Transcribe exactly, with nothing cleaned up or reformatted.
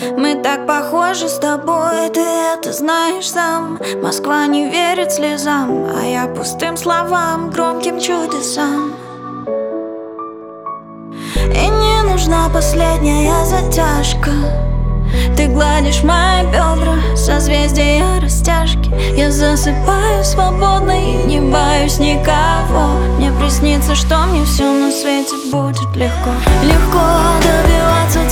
Мы так похожи с тобой, ты это знаешь сам. Москва не верит слезам, а я пустым словам, громким чудесам. И не нужна последняя затяжка. Ты гладишь мои бедра, созвездия растяжки. Я засыпаю свободно и не боюсь никого. Мне приснится, что мне все на свете будет легко. Легко добиваться